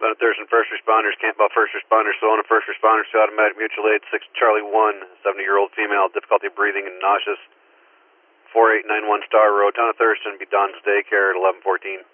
Leonard Thurston, first responders, Campbell first responders, Solona first responders to automatic mutual aid, 6 Charlie 1, 70-year-old female, difficulty breathing and nauseous, 4891 Star Road, town of Thurston, be Don's daycare at 1114.